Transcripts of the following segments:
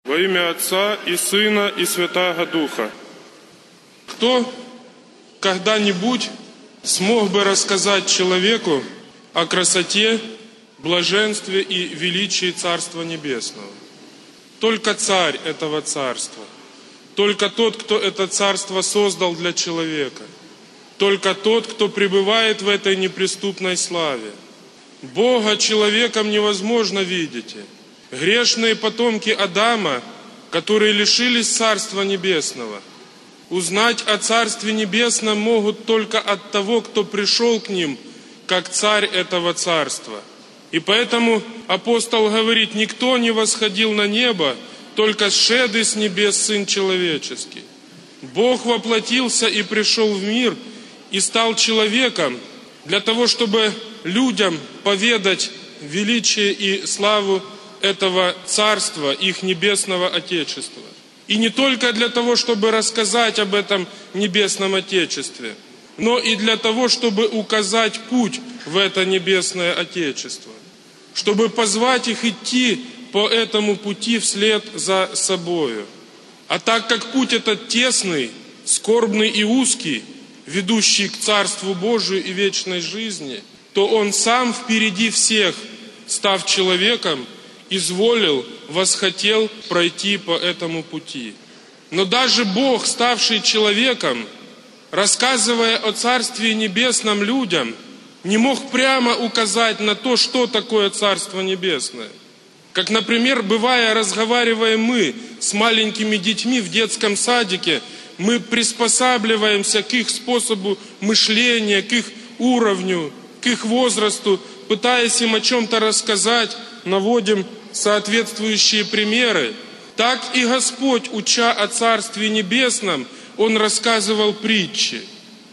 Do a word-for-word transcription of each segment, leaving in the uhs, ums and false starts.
Во имя Отца и Сына и Святаго Духа. Кто когда-нибудь смог бы рассказать человеку о красоте, блаженстве и величии Царства Небесного? Только Царь этого Царства. Только тот, кто это Царство создал для человека. Только тот, кто пребывает в этой неприступной славе. Бога человеком невозможно видеть. Грешные потомки Адама, которые лишились Царства Небесного, узнать о Царстве Небесном могут только от того, кто пришел к ним, как Царь этого Царства. И поэтому апостол говорит: никто не восходил на небо, только сшедший с небес Сын Человеческий. Бог воплотился и пришел в мир, и стал человеком для того, чтобы людям поведать величие и славу этого Царства, их Небесного Отечества. И не только для того, чтобы рассказать об этом Небесном Отечестве, но и для того, чтобы указать путь в это Небесное Отечество, чтобы позвать их идти по этому пути вслед за собою. А так как путь этот тесный, скорбный и узкий, ведущий к Царству Божию и вечной жизни, то Он сам впереди всех, став человеком, изволил, восхотел пройти по этому пути. Но даже Бог, ставший человеком, рассказывая о Царстве Небесном людям, не мог прямо указать на то, что такое Царство Небесное. Как, например, бывая, разговариваем мы с маленькими детьми в детском садике, мы приспосабливаемся к их способу мышления, к их уровню, к их возрасту, пытаясь им о чем-то рассказать, наводим соответствующие примеры. Так и Господь, уча о Царстве Небесном, Он рассказывал притчи.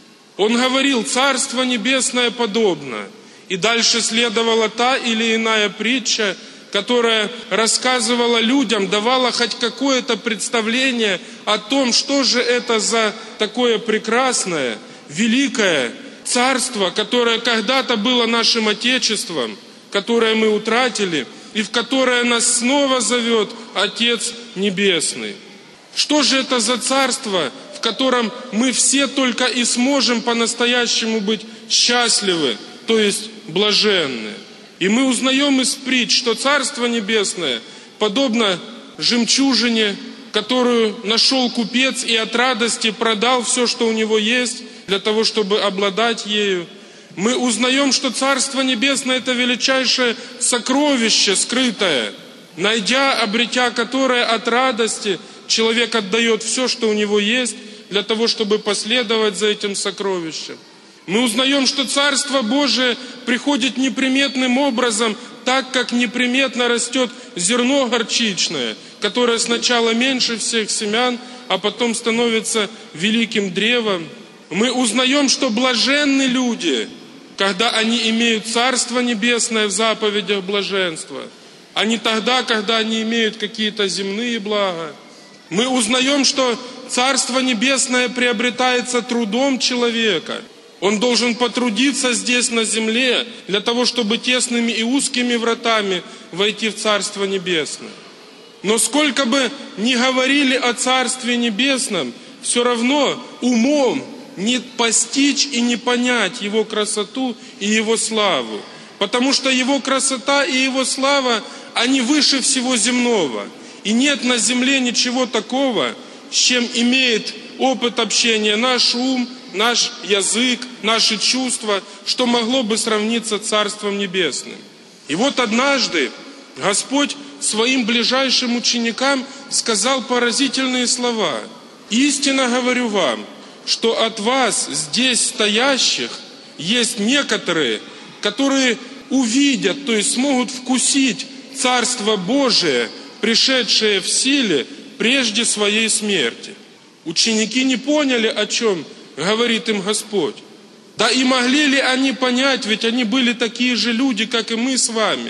Он говорил: Царство Небесное подобно. И дальше следовала та или иная притча, которая рассказывала людям, давала хоть какое-то представление о том, что же это за такое прекрасное, великое царство, которое когда-то было нашим Отечеством, которое мы утратили, и в которое нас снова зовет Отец Небесный. Что же это за царство, в котором мы все только и сможем по-настоящему быть счастливы, то есть блаженны? И мы узнаем из притч, что Царство Небесное подобно жемчужине, которую нашел купец и от радости продал все, что у него есть, для того, чтобы обладать ею. Мы узнаем, что Царство Небесное – это величайшее сокровище скрытое, найдя, обретя которое от радости, человек отдает все, что у него есть, для того, чтобы последовать за этим сокровищем. Мы узнаем, что Царство Божие приходит неприметным образом, так как неприметно растет зерно горчичное, которое сначала меньше всех семян, а потом становится великим древом. Мы узнаем, что блаженны люди, когда они имеют Царство Небесное в заповедях блаженства, а не тогда, когда они имеют какие-то земные блага. Мы узнаем, что Царство Небесное приобретается трудом человека. Он должен потрудиться здесь на земле для того, чтобы тесными и узкими вратами войти в Царство Небесное. Но сколько бы ни говорили о Царстве Небесном, все равно умом не постичь и не понять Его красоту и Его славу. Потому что Его красота и Его слава, они выше всего земного. И нет на земле ничего такого, с чем имеет опыт общения наш ум, наш язык, наши чувства, что могло бы сравниться с Царством Небесным. И вот однажды Господь своим ближайшим ученикам сказал поразительные слова: «Истинно говорю вам, что от вас, здесь стоящих, есть некоторые, которые увидят, то есть смогут вкусить Царство Божие, пришедшее в силе прежде своей смерти». Ученики не поняли, о чем говорит им Господь. Да и могли ли они понять, ведь они были такие же люди, как и мы с вами.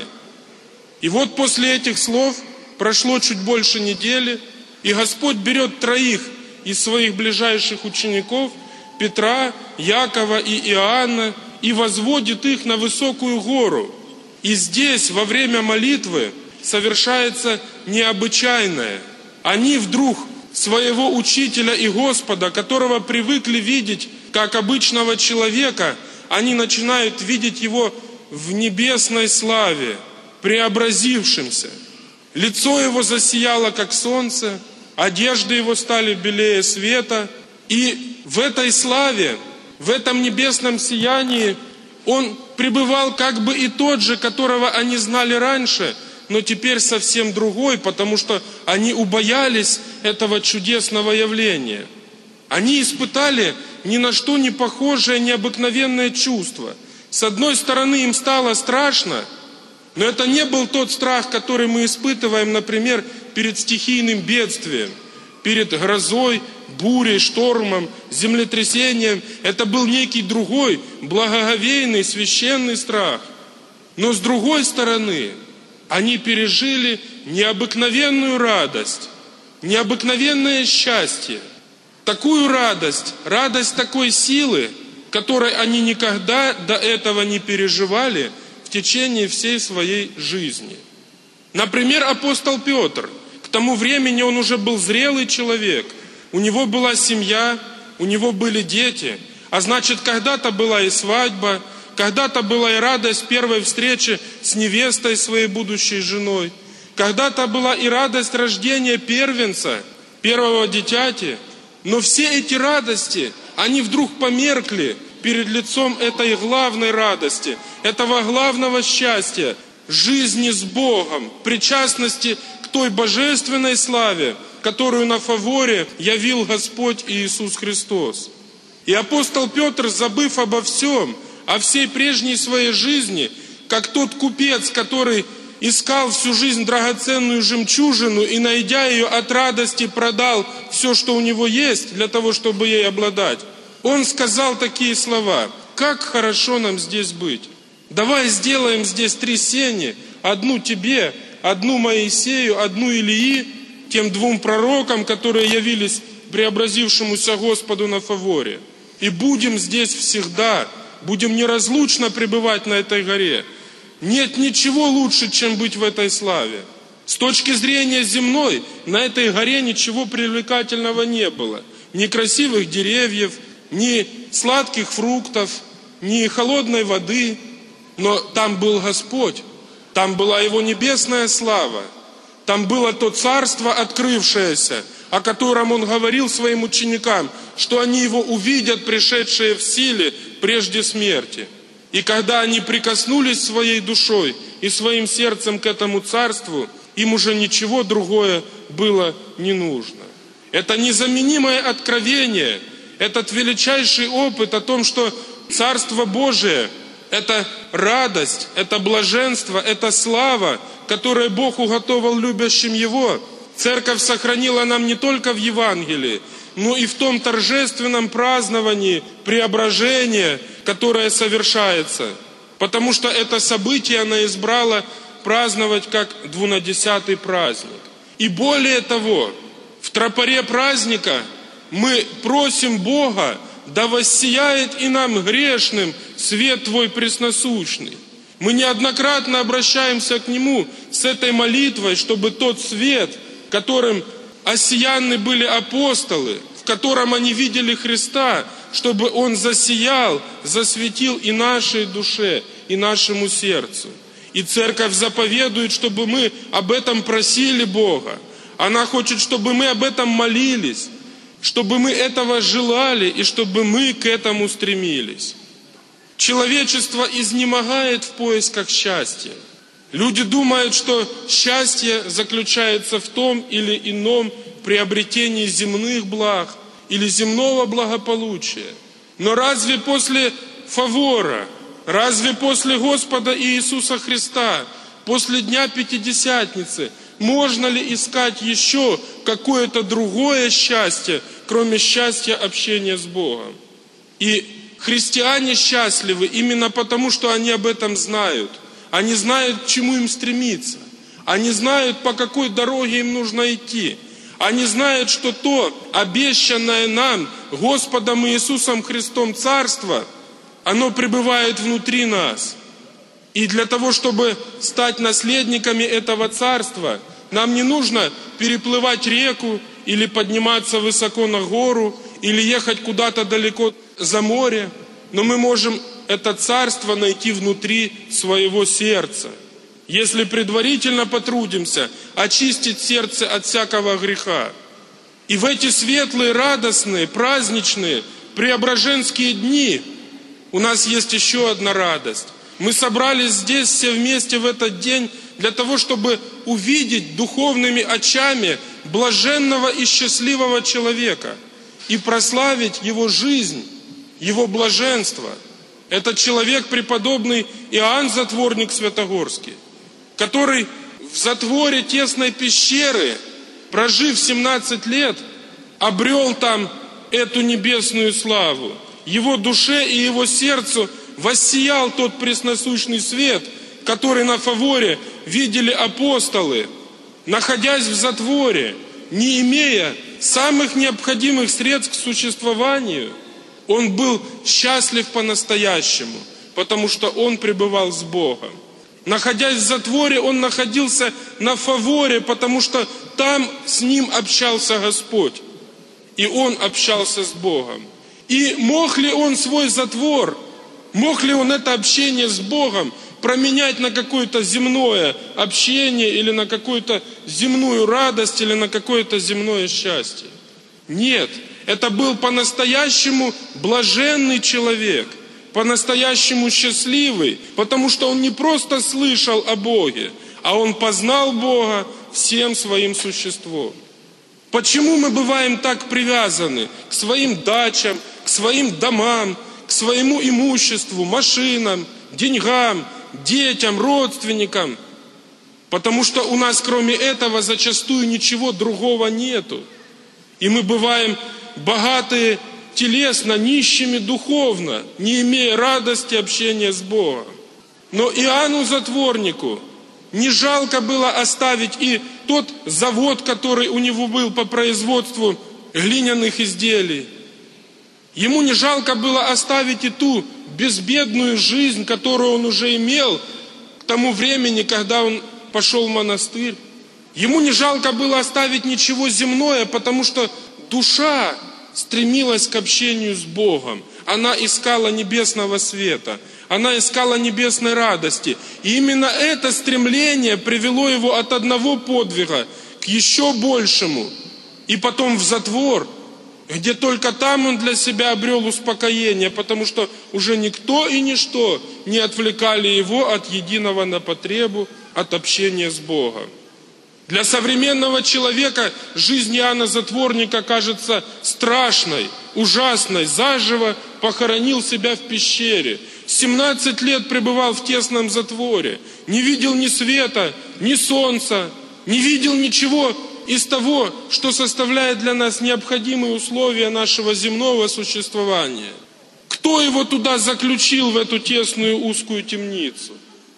И вот после этих слов прошло чуть больше недели, и Господь берет троих из своих ближайших учеников, Петра, Якова и Иоанна, и возводит их на высокую гору. И здесь, во время молитвы, совершается необычайное, они вдруг своего учителя и Господа, которого привыкли видеть как обычного человека, они начинают видеть его в небесной славе, преобразившимся. Лицо его засияло, как солнце, одежды его стали белее света. И в этой славе, в этом небесном сиянии он пребывал как бы и тот же, которого они знали раньше, но теперь совсем другой, потому что они убоялись этого чудесного явления. Они испытали ни на что не похожее необыкновенное чувство. С одной стороны, им стало страшно, но это не был тот страх, который мы испытываем, например, перед стихийным бедствием, перед грозой, бурей, штормом, землетрясением. Это был некий другой, благоговейный, священный страх. Но с другой стороны, они пережили необыкновенную радость, необыкновенное счастье. Такую радость, радость такой силы, которой они никогда до этого не переживали в течение всей своей жизни. Например, апостол Петр. К тому времени он уже был зрелый человек. У него была семья, у него были дети. А значит, когда-то была и свадьба, когда-то была и радость первой встречи с невестой своей будущей женой. Когда-то была и радость рождения первенца, первого дитяти. Но все эти радости, они вдруг померкли перед лицом этой главной радости, этого главного счастья, жизни с Богом, причастности к той божественной славе, которую на фаворе явил Господь Иисус Христос. И апостол Петр, забыв обо всем, о всей прежней своей жизни, как тот купец, который искал всю жизнь драгоценную жемчужину и, найдя ее, от радости продал все, что у него есть, для того, чтобы ей обладать, он сказал такие слова: «Как хорошо нам здесь быть! Давай сделаем здесь три сени, одну тебе, одну Моисею, одну Илии, тем двум пророкам, которые явились преобразившемуся Господу на фаворе. И будем здесь всегда, будем неразлучно пребывать на этой горе. Нет ничего лучше, чем быть в этой славе». С точки зрения земной, на этой горе ничего привлекательного не было. Ни красивых деревьев, ни сладких фруктов, ни холодной воды. Но там был Господь, там была Его небесная слава, там было то царство открывшееся, о котором Он говорил своим ученикам, что они Его увидят, пришедшие в силе прежде смерти. И когда они прикоснулись своей душой и своим сердцем к этому царству, им уже ничего другое было не нужно. Это незаменимое откровение, этот величайший опыт о том, что Царство Божие – это радость, это блаженство, это слава, которую Бог уготовал любящим Его. Церковь сохранила нам не только в Евангелии, но и в том торжественном праздновании преображения, которое совершается. Потому что это событие она избрала праздновать как двунадесятый праздник. И более того, в тропаре праздника мы просим Бога, да воссияет и нам грешным свет Твой пресносущный. Мы неоднократно обращаемся к Нему с этой молитвой, чтобы тот свет, которым осияны были апостолы, в котором они видели Христа, чтобы Он засиял, засветил и нашей душе, и нашему сердцу. И Церковь заповедует, чтобы мы об этом просили Бога. Она хочет, чтобы мы об этом молились, чтобы мы этого желали и чтобы мы к этому стремились. Человечество изнемогает в поисках счастья. Люди думают, что счастье заключается в том или ином приобретении земных благ или земного благополучия. Но разве после фавора, разве после Господа Иисуса Христа, после Дня Пятидесятницы, можно ли искать еще какое-то другое счастье, кроме счастья общения с Богом? И христиане счастливы именно потому, что они об этом знают. Они знают, к чему им стремиться. Они знают, по какой дороге им нужно идти. Они знают, что то, обещанное нам Господом Иисусом Христом Царство, оно пребывает внутри нас. И для того, чтобы стать наследниками этого Царства, Нам не нужно переплывать реку или подниматься высоко на гору, или ехать куда-то далеко за море, но мы можем это царство найти внутри своего сердца, если предварительно потрудимся очистить сердце от всякого греха. И в эти светлые, радостные, праздничные, преображенские дни у нас есть еще одна радость. Мы собрались здесь все вместе в этот день для того, чтобы увидеть духовными очами блаженного и счастливого человека и прославить его жизнь, его блаженство. Это человек, преподобный Иоанн Затворник Святогорский, который в затворе тесной пещеры, прожив семнадцать лет, обрел там эту небесную славу. Его душе и его сердцу воссиял тот пресносущный свет, который на фаворе видели апостолы, находясь в затворе, не имея самых необходимых средств к существованию. Он был счастлив по-настоящему, потому что он пребывал с Богом. Находясь в затворе, он находился на фаворе, потому что там с ним общался Господь. И он общался с Богом. И мог ли он свой затвор, мог ли он это общение с Богом променять на какое-то земное общение или на какую-то земную радость или на какое-то земное счастье? Нет, это был по-настоящему блаженный человек, по-настоящему счастливый, потому что он не просто слышал о Боге, а он познал Бога всем своим существом. Почему мы бываем так привязаны к своим дачам, к своим домам, к своему имуществу, машинам, деньгам, детям, родственникам? Потому что у нас кроме этого зачастую ничего другого нету. И мы бываем богатые телесно, нищими духовно, не имея радости общения с Богом. Но Иоанну Затворнику не жалко было оставить и тот завод, который у него был по производству глиняных изделий. Ему не жалко было оставить и ту безбедную жизнь, которую он уже имел к тому времени, когда он пошел в монастырь. Ему не жалко было оставить ничего земное, потому что душа стремилась к общению с Богом. Она искала небесного света. Она искала небесной радости. И именно это стремление привело его от одного подвига к еще большему. И потом в затвор, где только там он для себя обрел успокоение, потому что уже никто и ничто не отвлекали его от единого на потребу, от общения с Богом. Для современного человека жизнь Иоанна Затворника кажется страшной, ужасной. Заживо похоронил себя в пещере. семнадцать лет пребывал в тесном затворе. Не видел ни света, ни солнца. Не видел ничего из того, что составляет для нас необходимые условия нашего земного существования. Кто его туда заключил, в эту тесную узкую темницу?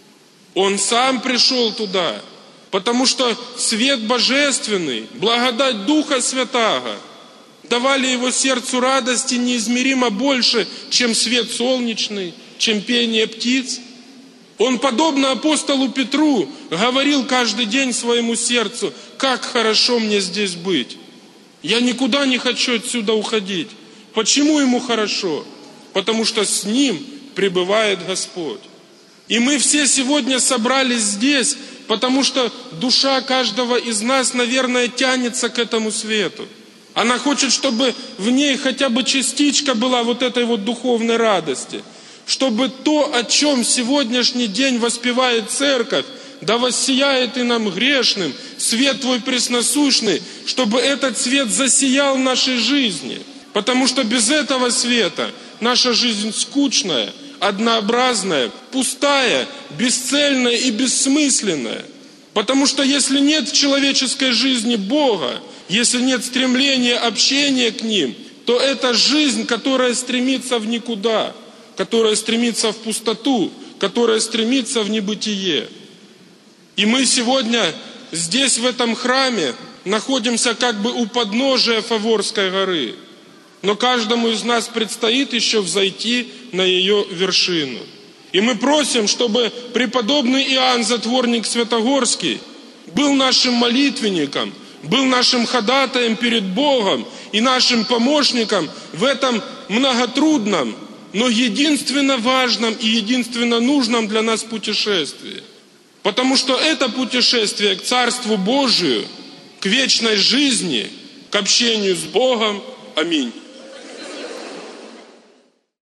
Он сам пришел туда. Потому что свет божественный, благодать Духа Святаго давали его сердцу радости неизмеримо больше, чем свет солнечный, чем пение птиц. Он, подобно апостолу Петру, говорил каждый день своему сердцу: как хорошо мне здесь быть. Я никуда не хочу отсюда уходить. Почему ему хорошо? Потому что с ним пребывает Господь. И мы все сегодня собрались здесь, потому что душа каждого из нас, наверное, тянется к этому свету. Она хочет, чтобы в ней хотя бы частичка была вот этой вот духовной радости. Чтобы то, о чем сегодняшний день воспевает Церковь, да воссияет и нам грешным свет Твой пресносущный, чтобы этот свет засиял в нашей жизни. Потому что без этого света наша жизнь скучная, однообразная, пустая, бесцельная и бессмысленная. Потому что если нет в человеческой жизни Бога, если нет стремления общения к Ним, то это жизнь, которая стремится в никуда, которая стремится в пустоту, которая стремится в небытие. И мы сегодня здесь, в этом храме, находимся как бы у подножия Фаворской горы. Но каждому из нас предстоит еще взойти на ее вершину. И мы просим, чтобы преподобный Иоанн Затворник Святогорский был нашим молитвенником, был нашим ходатаем перед Богом и нашим помощником в этом многотрудном, но единственно важном и единственно нужном для нас путешествии. Потому что это путешествие к Царству Божию, к вечной жизни, к общению с Богом. Аминь.